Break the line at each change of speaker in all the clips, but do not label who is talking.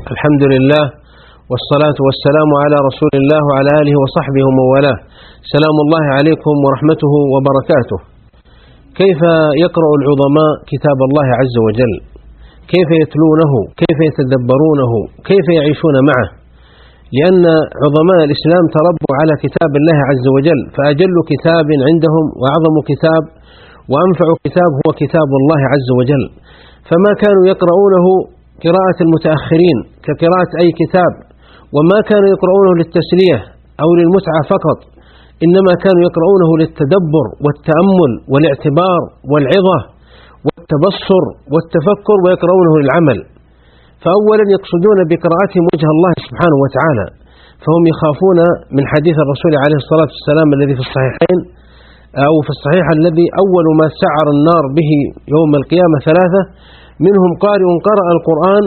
الحمد لله والصلاة والسلام على رسول الله وعلى آله وصحبه ومن والاه. سلام الله عليكم ورحمته وبركاته. كيف يقرأ العظماء كتاب الله عز وجل؟ كيف يتلونه؟ كيف يتدبرونه؟ كيف يعيشون معه؟ لأن عظماء الإسلام تربوا على كتاب الله عز وجل، فأجل كتاب عندهم وأعظم كتاب وأنفع كتاب هو كتاب الله عز وجل، فما كانوا يقرؤونه قراءة المتأخرين كقراءة أي كتاب، وما كانوا يقرؤونه للتسلية أو للمتعة فقط، إنما كانوا يقرؤونه للتدبر والتأمل والاعتبار والعظة والتبصر والتفكر، ويقرؤونه للعمل. فأولا يقصدون بقراءتهم وجه الله سبحانه وتعالى، فهم يخافون من حديث الرسول عليه الصلاة والسلام الذي في الصحيحين أو في الصحيح الذي أول ما سعر النار به يوم القيامة ثلاثة، منهم قارئ قرأ القرآن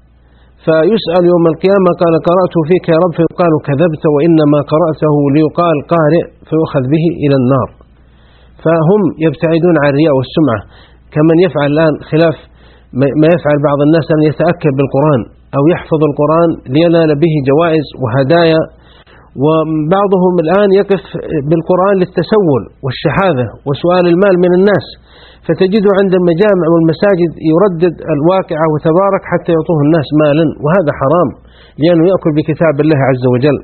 فيسأل يوم القيامة قال قرأت فيك يا رب، فيقال كذبت وإنما قرأته ليقال قارئ، فيؤخذ به إلى النار. فهم يبتعدون عن الرياء والسمعة، كمن يفعل الآن خلاف ما يفعل بعض الناس أن يتأكد بالقرآن أو يحفظ القرآن لينال به جوائز وهدايا، وبعضهم الآن يقف بالقرآن للتسول والشحاذة وسؤال المال من الناس، فتجده عند المجامع والمساجد يردد الواقعة وتبارك حتى يعطوه الناس مالا، وهذا حرام لأنه يأكل بكتاب الله عز وجل.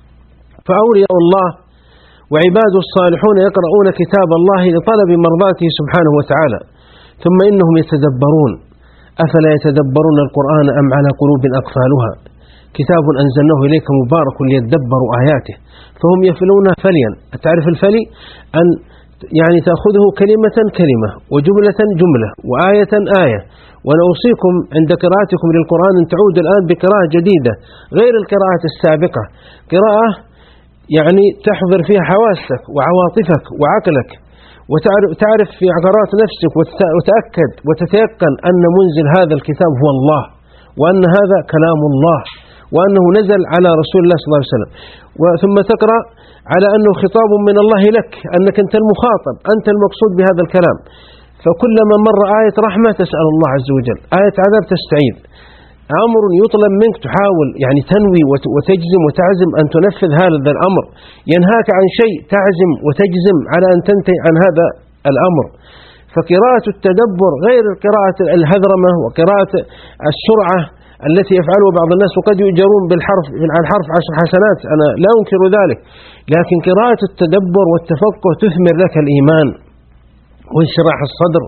فأولياء الله وعباد الصالحون يقرؤون كتاب الله لطلب مرضاته سبحانه وتعالى، ثم إنهم يتدبرون. أفلا يتدبرون القرآن أم على قلوب أقفالها؟ كتاب أنزلناه إليك مبارك ليدبروا آياته، فهم يفلونها فليا. تعرف الفلي أن يعني تأخذه كلمة كلمة وجملة جملة وآية آية. وأنا أوصيكم عند قراءتكم للقرآن أن تعود الآن بقراءة جديدة غير القراءة السابقة، قراءة يعني تحضر فيها حواسك وعواطفك وعقلك، وتعرف في عقارات نفسك وتأكد وتتيقن أن منزل هذا الكتاب هو الله، وأن هذا كلام الله، وأنه نزل على رسول الله صلى الله عليه وسلم. ثم تقرأ على أنه خطاب من الله لك، أنك أنت المخاطب، أنت المقصود بهذا الكلام. فكلما مر آية رحمة تسأل الله عز وجل، آية عذاب تستعيذ، أمر يطلب منك تحاول يعني تنوي وتجزم وتعزم أن تنفذ هذا الأمر، ينهاك عن شيء تعزم وتجزم على أن تنتهي عن هذا الأمر. فقراءة التدبر غير قراءة الهذرمة وقراءة السرعة التي يفعله بعض الناس، وقد يؤجرون على الحرف 10 حسنات، أنا لا أنكر ذلك، لكن قراءة التدبر والتفقه تثمر لك الإيمان وانشراح الصدر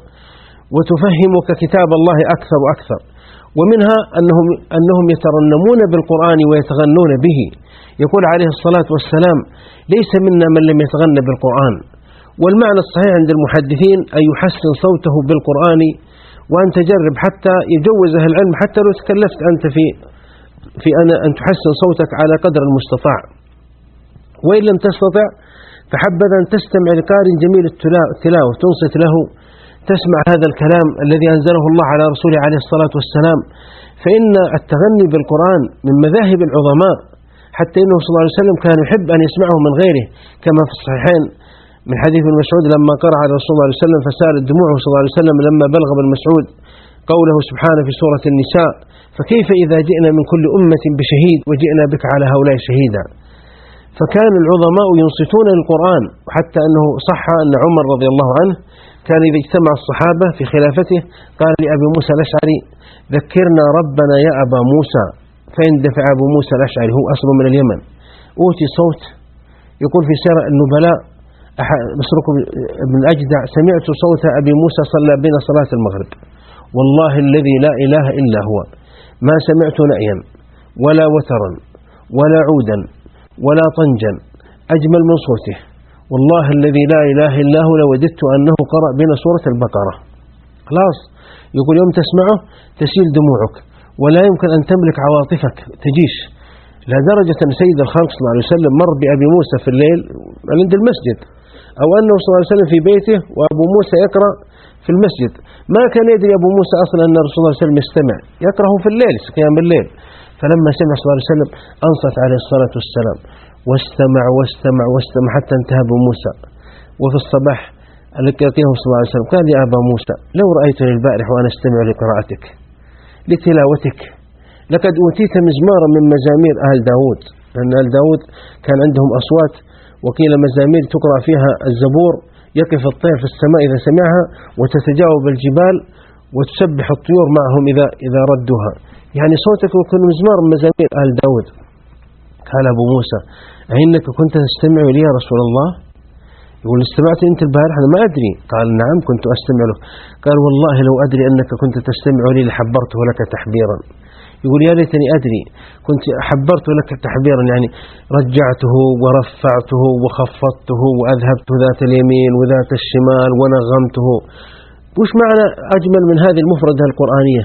وتفهمك كتاب الله أكثر وأكثر. ومنها أنهم يترنمون بالقرآن ويتغنون به. يقول عليه الصلاة والسلام ليس منا من لم يتغنى بالقرآن. والمعنى الصحيح عند المحدثين أن يحسن صوته بالقرآن، وأن تجرب حتى يجوز أهل العلم حتى لو تكلفت أنت في أن تحسن صوتك على قدر المستطاع، وإن لم تستطع فحبذا أن تستمع لقارئ جميل التلاوة تنصت له، تسمع هذا الكلام الذي أنزله الله على رسوله عليه الصلاة والسلام. فإن التغني بالقرآن من مذاهب العظماء، حتى إنه صلى الله عليه وسلم كان يحب أن يسمعه من غيره، كما في الصحيحين من حديث ابن مسعود لما قرأ على رسول الله صلى الله عليه وسلم فسالت دموعه صلى الله عليه وسلم لما بلغ ابن مسعود قوله سبحانه في سورة النساء فكيف إذا جئنا من كل أمة بشهيد وجئنا بك على هؤلاء شهيدا. فكان العظماء ينصتون للقرآن، حتى أنه صح أن عمر رضي الله عنه كان إذا اجتمع الصحابة في خلافته قال لأبي موسى الأشعري ذكرنا ربنا يا أبا موسى، فيندفع أبو موسى الأشعري هو أصله من اليمن، أوتي صوت. يقول في سير النبلاء مسروق بن الأجدع سمعت صوت أبي موسى صلى بين صلاة المغرب، والله الذي لا إله إلا هو ما سمعت نأيا ولا وترا ولا عودا ولا طنجا أجمل من صوته، والله الذي لا إله إلا هو لوددت أنه قرأ بين سورة البقرة. خلاص يقول يوم تسمعه تسيل دموعك ولا يمكن أن تملك عواطفك تجيش، لدرجة أن سيد الخلق صلى الله عليه وسلم مر بأبي موسى في الليل عند المسجد، أو أنه صلى الله عليه وسلم في بيته وأبو موسى يقرأ في المسجد، ما كان يدري أبو موسى أصلا أن رسول الله صلى الله عليه وسلم يستمع، يقرأه في الليل قيام بالليل. فلما سمع صلى الله عليه وسلم أنصت عليه الصلاة والسلام واستمع واستمع واستمع حتى انتهى أبو موسى. وفي الصباح لقيه صلى الله عليه وسلم قال يا أبا موسى لو رأيتني البارح وأنا استمع لقراءتك لتلاوتك لقد أوتيت مزمارا من مزامير أهل داود، لأن أهل داود كان عندهم أصوات، وقيل مزامير تقرأ فيها الزبور، يقف الطير في السماء إذا سمعها، وتتجاوب الجبال، وتسبح الطيور معهم إذا ردوها. يعني صوتك يكون مزمار من مزامير أهل داود. قال أبو موسى: أئنك كنت تستمع لي يا رسول الله؟ يقول: استمعت أنت البارحة؟ أنا ما أدري. قال: نعم كنت أستمع له. قال: والله لو أدري أنك كنت تستمع لي لحبرته لك تحبيرا. يقول: يا ليتني أدري، كنت حبرت لك تحبيرا، يعني رجعته ورفعته وخفضته وأذهبته ذات اليمين وذات الشمال ونغمته. وش معنى أجمل من هذه المفردة القرآنية؟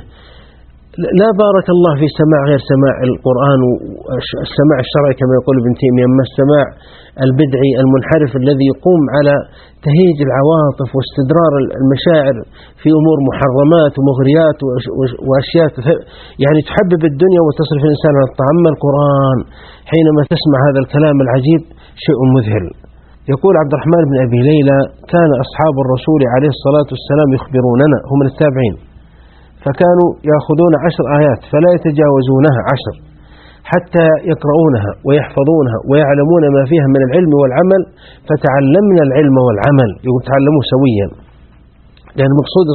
لا بارك الله في سماع غير سماع القرآن والسماع الشرعي كما يقول ابن تيمية، أما السماع البدعي المنحرف الذي يقوم على تهيج العواطف واستدرار المشاعر في أمور محرمات ومغريات وأشياء يعني تحبب الدنيا وتصرف الإنسان عن الطاعة. أما القرآن حينما تسمع هذا الكلام العجيب شيء مذهل. يقول عبد الرحمن بن أبي ليلى: كان أصحاب الرسول عليه الصلاة والسلام يخبروننا، هم من التابعين، فكانوا يأخذون 10 آيات فلا يتجاوزونها 10 حتى يقرؤونها ويحفظونها ويعلمون ما فيها من العلم والعمل، فتعلمنا العلم والعمل. يقول تعلموا سويا، لأن مقصود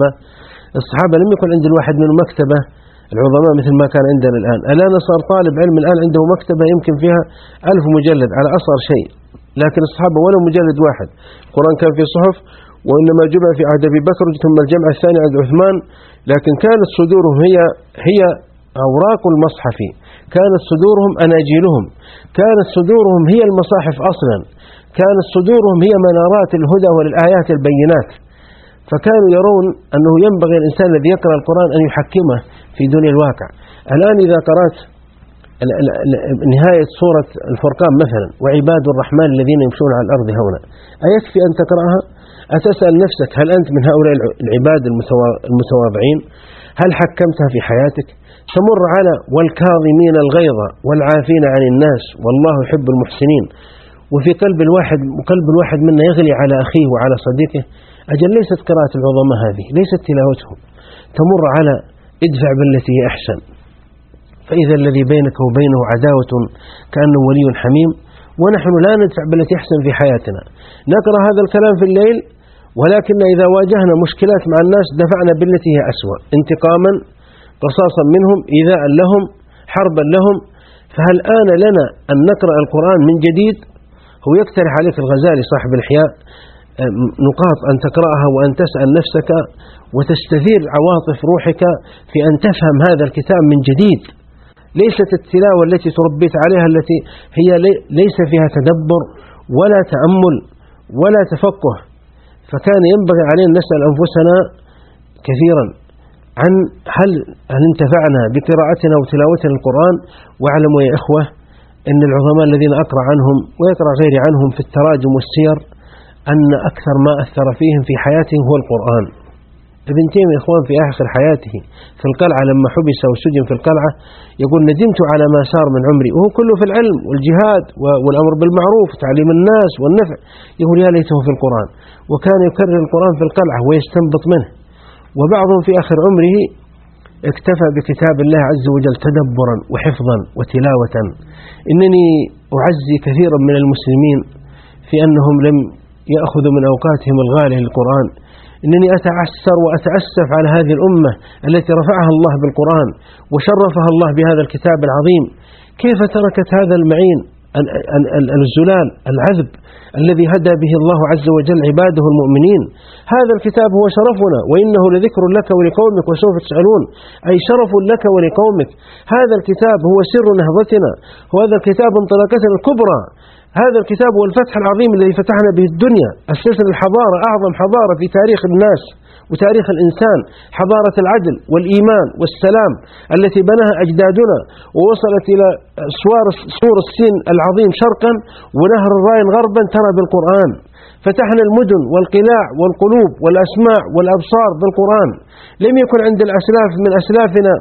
الصحابة لم يكن عند الواحد من مكتبة العظماء مثل ما كان عندنا الآن صار طالب علم الآن عنده مكتبة يمكن فيها 1000 مجلد على أصغر شيء، لكن الصحابة ولا مجلد واحد. القرآن كان في صحف، وإنما جمع في عهد أبي بكر، ثم الجمع الثاني عند عثمان، لكن كانت صدورهم هي أوراق المصحف، كانت صدورهم أناجيلهم، كانت صدورهم هي المصاحف أصلا، كانت صدورهم هي منارات الهدى وللآيات البينات. فكانوا يرون أنه ينبغي الإنسان الذي يقرأ القرآن أن يحكمه في دنيا الواقع. الآن إذا قرأت نهاية سورة الفرقان مثلا: وعباد الرحمن الذين يمشون على الأرض هونا، أيكفي أن تقرأها؟ أتسأل نفسك: هل أنت من هؤلاء العباد المتواضعين؟ هل حكمتها في حياتك؟ تمر على والكاظمين الغيظ والعافين عن الناس والله يحب المحسنين، وفي قلب الواحد منا يغلي على أخيه وعلى صديقه. أجل ليست قراءة العظماء هذه، ليست تلاوتهم. تمر على ادفع بالتي هي أحسن، فإذا الذي بينك وبينه عداوة كأنه ولي حميم، ونحن لا ندفع بالتي أحسن في حياتنا. نقرأ هذا الكلام في الليل، ولكن إذا واجهنا مشكلات مع الناس دفعنا بالتي هي أسوأ، انتقاما، قصاصا منهم، إيذاء لهم، حربا لهم. فهل آن لنا أن نقرأ القرآن من جديد؟ هو يقترح عليك الغزالي صاحب الإحياء نقاط أن تقرأها وأن تسأل نفسك وتستثير عواطف روحك في أن تفهم هذا الكتاب من جديد. ليست التلاوة التي تربيت عليها التي هي ليس فيها تدبر ولا تأمل ولا تفقه. فكان ينبغي علينا نسأل أنفسنا كثيرا عن هل انتفعنا بقراءتنا وتلاوتنا القرآن. واعلموا يا إخوة أن العظماء الذين أقرأ عنهم ويقرأ غيري عنهم في التراجم والسير أن أكثر ما أثر فيهم في حياتهم هو القرآن. ابن تيمية إخوان في آخر حياته في القلعة لما حبس وسجن في القلعة يقول: ندمت على ما صار من عمري، وهو كله في العلم والجهاد والأمر بالمعروف وتعليم الناس والنفع. يقول: يا ليته في القرآن. وكان يكرر القرآن في القلعة ويستنبط منه. وبعضهم في آخر عمره اكتفى بكتاب الله عز وجل تدبرا وحفظا وتلاوة. إنني أعزي كثيرا من المسلمين في أنهم لم يأخذوا من أوقاتهم الغالية للقرآن. إنني أتعسر وأتأسف على هذه الأمة التي رفعها الله بالقرآن وشرفها الله بهذا الكتاب العظيم، كيف تركت هذا المعين الزلال العذب الذي هدى به الله عز وجل عباده المؤمنين. هذا الكتاب هو شرفنا، وإنه لذكر لك ولقومك وسوف تسألون، أي شرف لك ولقومك. هذا الكتاب هو سر نهضتنا، وهذا الكتاب انطلاقتنا الكبرى. هذا الكتاب هو الفتح العظيم الذي فتحنا به الدنيا، أسسنا الحضارة، أعظم حضارة في تاريخ الناس وتاريخ الإنسان، حضارة العدل والإيمان والسلام التي بناها أجدادنا، ووصلت إلى سور الصين العظيم شرقا ونهر الراين غربا ترى بالقرآن. فتحنا المدن والقلاع والقلوب والأسماع والأبصار بالقرآن. لم يكن عند الأسلاف من أسلافنا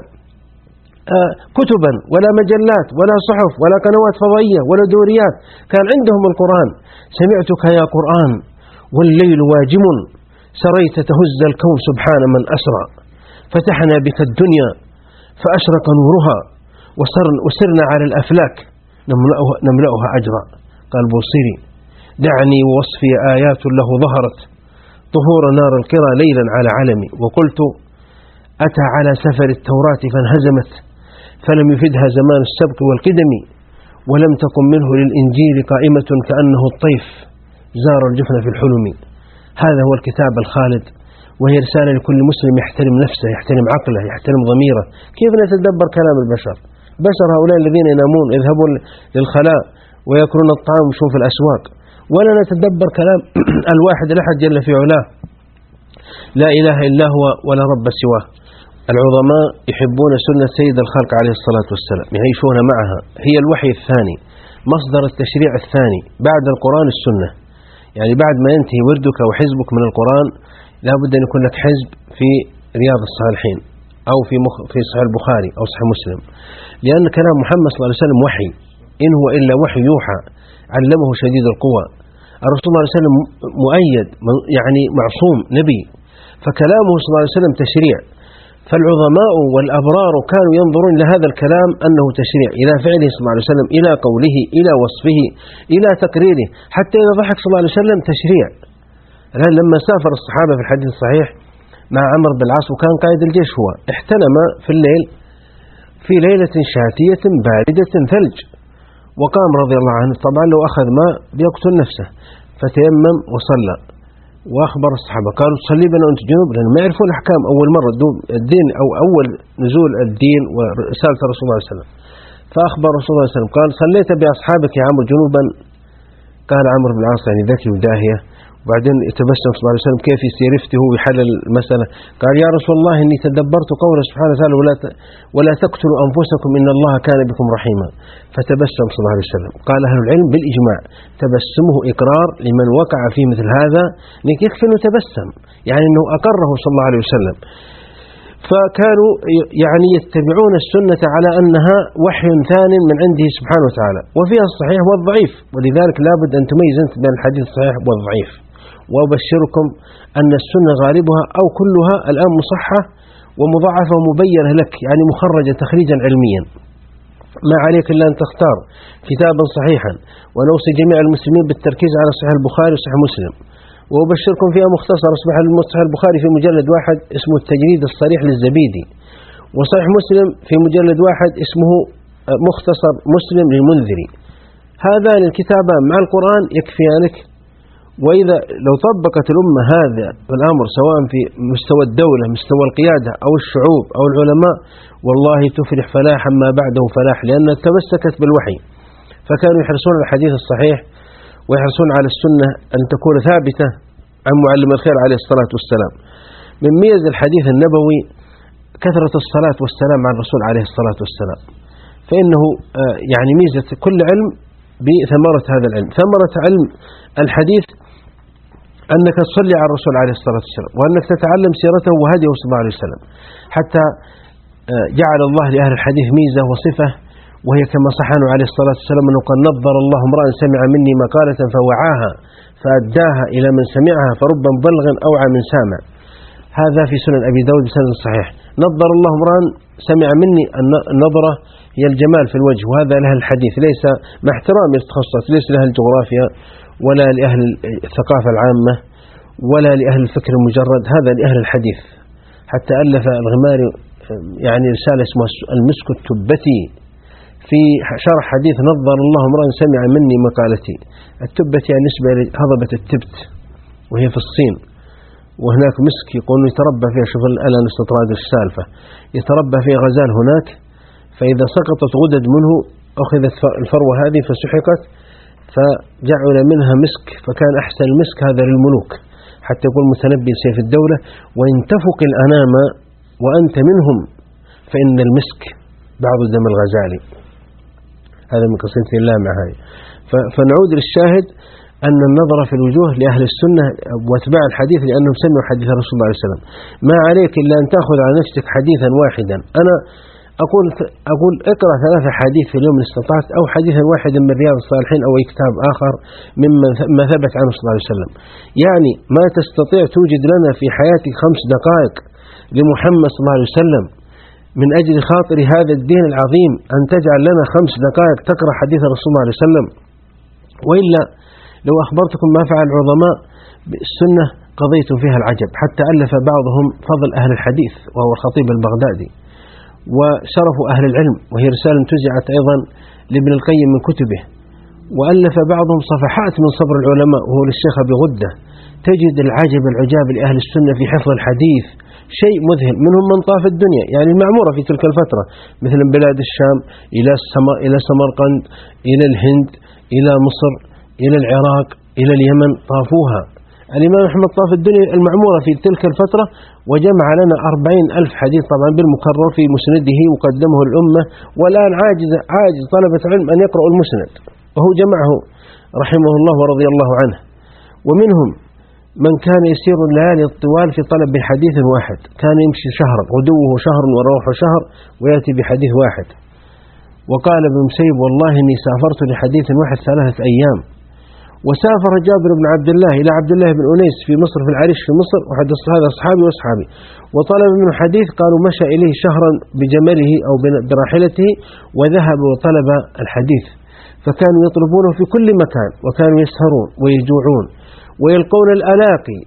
كتبا ولا مجلات ولا صحف ولا قنوات فضائية ولا دوريات، كان عندهم القرآن. سمعتك يا قرآن والليل واجم، سريت تهز الكون سبحان من أسرى. فتحنا بك الدنيا فأشرق نورها وسرنا على الأفلاك نملأها أجرا. قال بوصيري: دعني ووصفي آيات له ظهرت طهور نار القرى ليلا على علمي. وقلت: أتى على سفر التوراة فانهزمت فلم يفدها زمان السبق والقدم، ولم تكن منه للإنجيل قائمة كأنه الطيف زار الجفن في الحلم. هذا هو الكتاب الخالد، وهي رسالة لكل مسلم يحترم نفسه، يحترم عقله، يحترم ضميره. كيف نتدبر كلام البشر؟ بشر هؤلاء الذين ينامون، يذهبون للخلاء ويأكلون الطعام ويمشون في الأسواق، ولا نتدبر كلام الواحد الأحد جل في علاه، لا إله إلا هو ولا رب سواه. العظماء يحبون سنة سيد الخلق عليه الصلاة والسلام، يعيشون معها، هي الوحي الثاني، مصدر التشريع الثاني بعد القرآن السنة. يعني بعد ما ينتهي وردك وحزبك من القرآن لا بد أن يكون لك حزب في رياض الصالحين أو في صحيح البخاري أو صحيح مسلم، لأن كلام محمد صلى الله عليه وسلم وحي، إن هو إلا وحي يوحى علمه شديد القوى. الرسول صلى الله عليه وسلم مؤيد، يعني معصوم نبي، فكلامه صلى الله عليه وسلم تشريع. فالعظماء والأبرار كانوا ينظرون إلى هذا الكلام أنه تشريع، إلى فعله صلى الله عليه وسلم، إلى قوله، إلى وصفه، إلى تقريره، حتى إذا ضحك صلى الله عليه وسلم تشريع. الآن لما سافر الصحابة في الحديث الصحيح مع عمرو بن العاص وكان قائد الجيش، هو احتلم في الليل في ليلة شاتية باردة ثلج، وقام رضي الله عنه، طبعا لو أخذ ماء بيقتل نفسه، فتيمم وصلى، وأخبر الصحابة قالوا: تصلي بنا وأنت جنوب؟ لأن ما يعرفون الأحكام، أول مرة الدين أو أول نزول الدين ورسالة الرسول صلى الله عليه وسلم. فأخبر الرسول صلى الله عليه وسلم قال: صليت بأصحابك يا عمرو جنوبا؟ قال عمرو بن العاص يعني ذكي وداهية. وبعدين يتبسم صلى الله عليه وسلم كيف يستيرفته ويحلل المسألة. قال: يا رسول الله إني تدبرت قوله سبحانه وتعالى: ولا تقتلوا أنفسكم إن الله كان بكم رحيما. فتبسم صلى الله عليه وسلم. قال أهل العلم بالإجماع تبسمه إقرار لمن وقع في مثل هذا، يكفي أنه تبسم، يعني أنه أقره صلى الله عليه وسلم. فكانوا يعني يتبعون السنة على أنها وحي ثان من عنده سبحانه وتعالى، وفيها الصحيح والضعيف، ولذلك لابد أن تميز أنت بين الحديث الصحيح والضعيف. وأبشركم أن السنة غالبها أو كلها الآن مصحة ومضاعفة ومبينة لك، يعني مخرجة تخريجا علميا. ما عليك إلا أن تختار كتابا صحيحا، ونوصي جميع المسلمين بالتركيز على صحيح البخاري وصحيح مسلم. وأبشركم فيها مختصر صحيح البخاري في مجلد واحد اسمه التجريد الصريح للزبيدي، وصحيح مسلم في مجلد واحد اسمه مختصر مسلم للمنذري. هذان الكتابان مع القرآن يكفيانك. وإذا لو طبقت الأمة هذا الأمر سواء في مستوى الدولة، مستوى القيادة أو الشعوب أو العلماء، والله تفلح فلاحا ما بعده فلاح، لأن تمسكت بالوحي. فكانوا يحرصون على الحديث الصحيح ويحرصون على السنة أن تكون ثابتة عن معلم الخير عليه الصلاة والسلام. من ميز الحديث النبوي كثرة الصلاة والسلام على الرسول عليه الصلاة والسلام، فإنه يعني ميزة كل علم بثمرة هذا العلم. ثمرة علم الحديث أنك تصلي على الرسول عليه الصلاة والسلام، وأنك تتعلم سيرته وهديه صلى الله عليه وسلم، حتى جعل الله لأهل الحديث ميزة وصفة، وهي كما صح عنه عليه الصلاة والسلام أنه قال: نظر الله امرأ سمع مني مقالة فوعاها فأداها إلى من سمعها فرب مبلغ أوعى من سامع. هذا في سنن أبي داود بسند صحيح. نظر الله امرأ سمع مني، النظرة هي الجمال في الوجه، وهذا لها الحديث، ليس مع احترام التخصص، ليس لها الجغرافيا ولا لأهل الثقافة العامة ولا لأهل الفكر المجرد، هذا لأهل الحديث. حتى ألف الغماري يعني رسالة اسمها المسك التبتي في شرح حديث نظر الله امرأ سمع مني مقالتي. التبتي يعني نسبة لهضبة التبت وهي في الصين، وهناك مسك يقولون يتربى فيها، شوف الآن استطراد السالفة، يتربى فيه غزال هناك، فإذا سقطت غدد منه أخذت الفروة هذه فسحقت فجعل منها مسك، فكان أحسن المسك هذا للملوك، حتى يقول متنبي سيف الدولة: وإن تفق الأنام وأنت منهم فإن المسك بعض دم الغزالي. هذا من قصيدة اللامع هاي. فنعود للشاهد أن النظر في الوجوه لأهل السنة واتباع الحديث، لأنهم سمعوا حديث الرسول صلى الله عليه وسلم. ما عليك إلا أن تأخذ على نفسك حديثا واحدا. أنا أقول اقرأ 3 حديث في اليوم إن استطعت، أو حديثا واحدا من رياض الصالحين أو أي كتاب آخر مما ثبت عنه صلى الله عليه وسلم. يعني ما تستطيع توجد لنا في حياتك 5 دقائق لمحمد صلى الله عليه وسلم من أجل خاطر هذا الدين العظيم أن تجعل لنا 5 دقائق تقرأ حديث رسول الله عليه وسلم؟ وإلا لو أخبرتكم ما فعل العظماء بالسنة قضيتم فيها العجب، حتى ألف بعضهم فضل أهل الحديث وهو الخطيب البغدادي، وشرف أهل العلم وهي رسالة توزعت أيضا لابن القيم من كتبه، وألف بعضهم صفحات من صبر العلماء وهو للشيخ أبي غدة. تجد العجب العجاب لأهل السنة في حفظ الحديث، شيء مذهل. منهم من طاف الدنيا، يعني المعمورة في تلك الفترة، مثل بلاد الشام إلى سمرقند، إلى الهند، إلى مصر، إلى العراق، إلى اليمن، طافوها. الإمام أحمد طاف الدنيا المعمورة في تلك الفترة وجمع لنا 40,000 حديث طبعا بالمكرر في مسنده وقدمه الأمة، والآن عاجز طلبة علم أن يقرأوا المسند، وهو جمعه رحمه الله ورضي الله عنه. ومنهم من كان يسير الليالي الطوال في طلب حديث واحد، كان يمشي شهرا، غدوه شهر وروحه شهر ويأتي بحديث واحد. وقال ابن مسيب: والله إني سافرت لحديث واحد 3 أيام. وسافر جابر بن عبد الله إلى عبد الله بن أنيس في مصر، في العريش في مصر، وحدث هذا أصحابي وأصحابي، وطلب منه حديث، قالوا مشى إليه شهرا بجمله أو براحلته وذهب وطلب الحديث، فكانوا يطلبونه في كل مكان، وكانوا يسهرون ويجوعون ويلقون الألاقي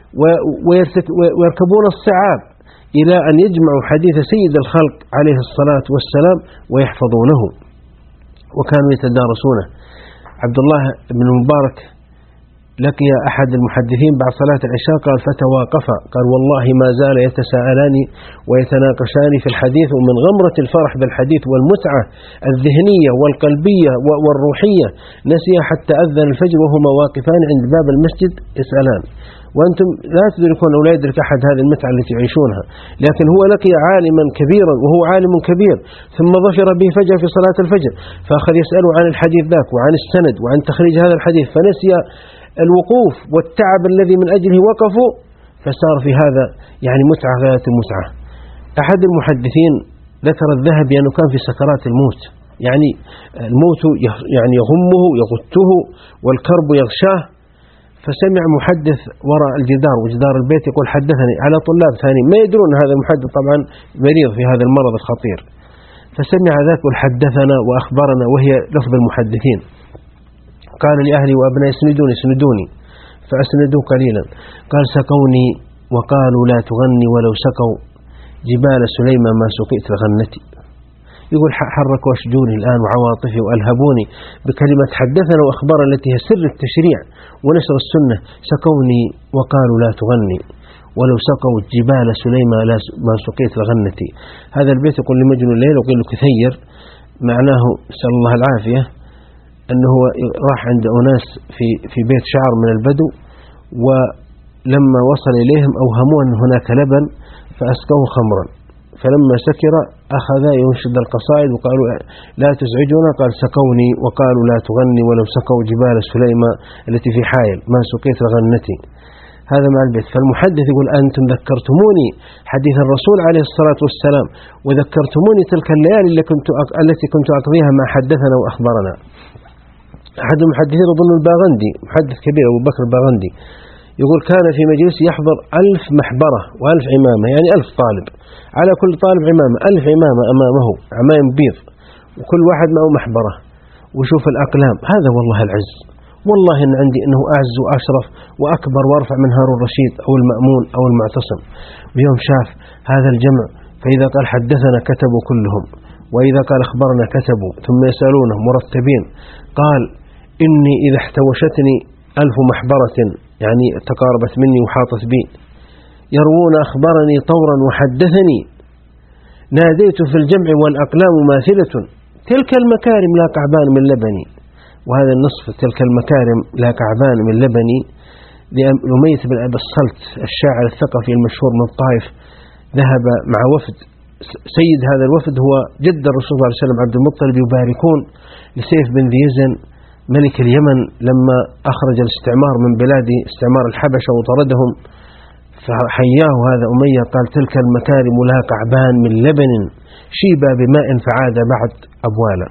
ويركبون الصعاب إلى أن يجمعوا حديث سيد الخلق عليه الصلاة والسلام ويحفظونه، وكانوا يتدارسونه. عبد الله بن المبارك لقي أحد المحدثين بعد صلاة العشاء، قال فتواقفا، قال والله ما زال يتساءلان ويتناقشان في الحديث، ومن غمرة الفرح بالحديث والمتعة الذهنية والقلبية والروحية نسي حتى أذن الفجر وهما واقفان عند باب المسجد يسألان. وأنتم لا تدركون أو لا يدرك أحد هذه المتعة التي يعيشونها، لكن هو لقي عالما كبيرا وهو عالم كبير، ثم ظفر به فجأة في صلاة الفجر، فأخذ يسأله عن الحديث ذاك وعن السند وعن تخريج هذا الحديث، فنسي الوقوف والتعب الذي من أجله وقفوا، فصار في هذا يعني متعة غاية المتعة. أحد المحدثين ذكر الذهبي أنه كان في سكرات الموت، يعني الموت يعني يغمه يغته والكرب يغشاه، فسمع محدث وراء الجدار وجدار البيت يقول حدثني، على طلاب ثانيين ما يدرون هذا المحدث طبعا مريض في هذا المرض الخطير، فسمع ذاك حدثنا وأخبرنا وهي لفظ المحدثين. قال لأهلي وأبنائي اسندوني، فأسندوا قليلا. قال سقوني وقالوا لا تغني ولو سقوا جبال سليمان ما سقيت لغنتي. يقول حركوا أشجوني الآن وعواطفي وألهبوني بكلمة حدثنا وأخبار التي هي سر التشريع ونشر السنة. سقوني وقالوا لا تغني ولو سقوا جبال سليمان ما سقيت لغنتي. هذا البيت يقول لمجنون الليل وقيل له كثير، معناه نسأل الله العافية أنه راح عند أناس في بيت شعر من البدو، ولما وصل إليهم أوهموا أن هناك لبن فأسقوه خمرا، فلما سكر أخذ ينشد القصائد وقالوا لا تزعجنا، قال سقوني وقالوا لا تغني ولو سقوا جبال سليمان التي في حائل ما سقيت لغنتي. هذا مع البيت. فالمحدث يقول أنتم ذكرتموني حديث الرسول عليه الصلاة والسلام وذكرتموني تلك الليالي التي كنت أقضيها ما حدثنا وأخبرنا. أحد المحدثين أظن الباغندي، محدث كبير أبو بكر الباغندي، يقول كان في مجلس يحضر 1000 محبرة و1000 عمامة، يعني 1000 طالب، على كل طالب عمامة، 1000 عمامة أمامه، عمام بيض، وكل واحد معه محبرة، وشوف الأقلام. هذا والله العز، والله إن عندي أنه أعز وأشرف وأكبر وأرفع من هارون الرشيد أو المأمون أو المعتصم. ويوم شاف هذا الجمع، فإذا قال حدثنا كتبوا كلهم، وإذا قال أخبرنا كتبوا، ثم يسألونه مرتبين. قال إني إذا احتوشتني 1000 محبرة، يعني تقاربت مني وحاطت بي، يروون أخبرني طورا وحدثني، ناديت في الجمع والأقلام ماثلة، تلك المكارم لا كعبان من لبني. وهذا النصف تلك المكارم لا كعبان من لبني لأمية بن أبي الصلت الشاعر الثقفي المشهور من الطائف، ذهب مع وفد، سيد هذا الوفد هو جد الرسول صلى الله عليه وسلم عبد المطلب، يباركون لسيف بن ذي يزن ملك اليمن لما أخرج الاستعمار من بلاد استعمار الحبشة وطردهم، فحياه هذا أمية قال تلك المكارم لا كعبان من لبن شيبا بماء فعاد بعد أبوالا.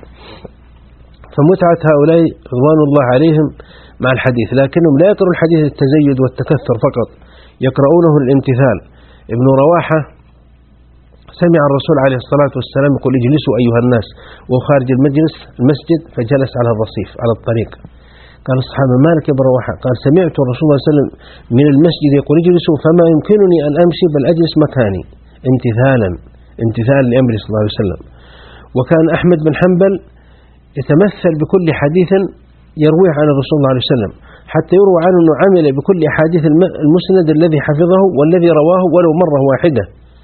فمتعة هؤلاء رضوان الله عليهم مع الحديث، لكنهم لا يقرؤون الحديث التزيد والتكثر فقط، يقرؤونه الامتثال. ابن رواحة سمع الرسول عليه الصلاة والسلام يقول اجلسوا أيها الناس، وخارج المسجد فجلس على الرصيف على الطريق. قال الصحابة ما لك يا رواحة؟ قال سمعت الرسول صلى الله عليه وسلم من المسجد يقول اجلسوا فما يمكنني أن أمشي بل أجلس مكاني امتثالا لأمر صلى الله عليه وسلم. وكان أحمد بن حنبل يتمثل بكل حديث يرويه عن الرسول صلى الله عليه وسلم، حتى يروى عنه أنه عمل بكل أحاديث المسند الذي حفظه والذي رواه ولو مرة واحدة.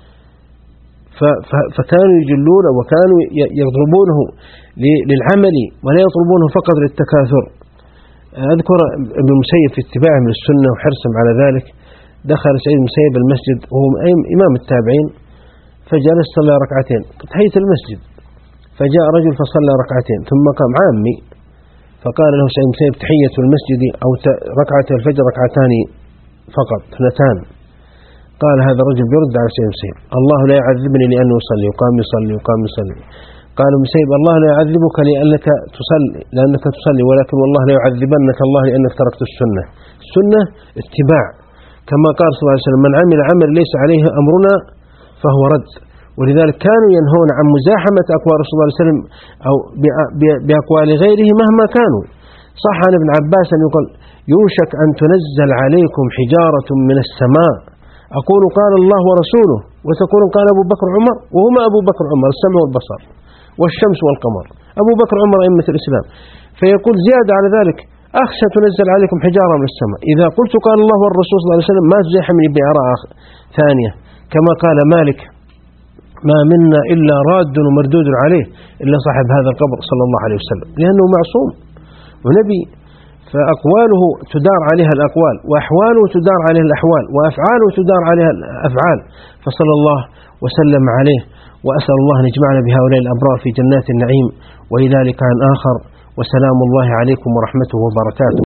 فكانوا يجلونه وكانوا يضربونه للعمل ولا يطلبونه فقط للتكاثر. أذكر ابن المسيب في اتباعه من السنة وحرصهم على ذلك، دخل سعيد بن المسيب المسجد وهو إمام التابعين، فجلس صلى ركعتين تحية المسجد، فجاء رجل فصلى ركعتين ثم قام عامي فقال له سعيد بن المسيب تحية المسجد أو ركعة الفجر ركعتان فقط اثنتان. قال هذا الرجل بيرد على سعيد بن المسيب الله لا يعذبني لأنه يصلي، وقام يصلي. قال ابن المسيب الله لا يعذبك لأنك تصلي، ولكن والله لا يعذبنك الله لأنك تركت السنة اتباع، كما قال صلى الله عليه وسلم من عمل عمل ليس عليه أمرنا فهو رد. ولذلك كانوا ينهون عن مزاحمة أقوال رسول الله صلى الله عليه وسلم أو بأقوال غيره مهما كانوا. صح عن ابن عباس أن يقول يوشك أن تنزل عليكم حجارة من السماء أقول قال الله ورسوله وتقول قال أبو بكر عمر، وهما أبو بكر عمر السمع والبصر والشمس والقمر، أبو بكر عمر أئمة الإسلام. فيقول زيادة على ذلك أخشى تنزل عليكم حجارة من السماء. إذا قلت قال الله والرسول صلى الله عليه وسلم ما تزاحمني بآراء ثانية، كما قال مالك ما منا إلا راد ومردود عليه إلا صاحب هذا القبر صلى الله عليه وسلم، لأنه معصوم ونبي، فأقواله تدار عليها الأقوال، وأحواله تدار عليها الأحوال، وأفعاله تدار عليها الأفعال، فصلى الله وسلم عليه. وأسأل الله أن يجمعنا بهؤلاء الأبرار في جنات النعيم، وإلى لقاء آخر، وسلام الله عليكم ورحمته وبركاته.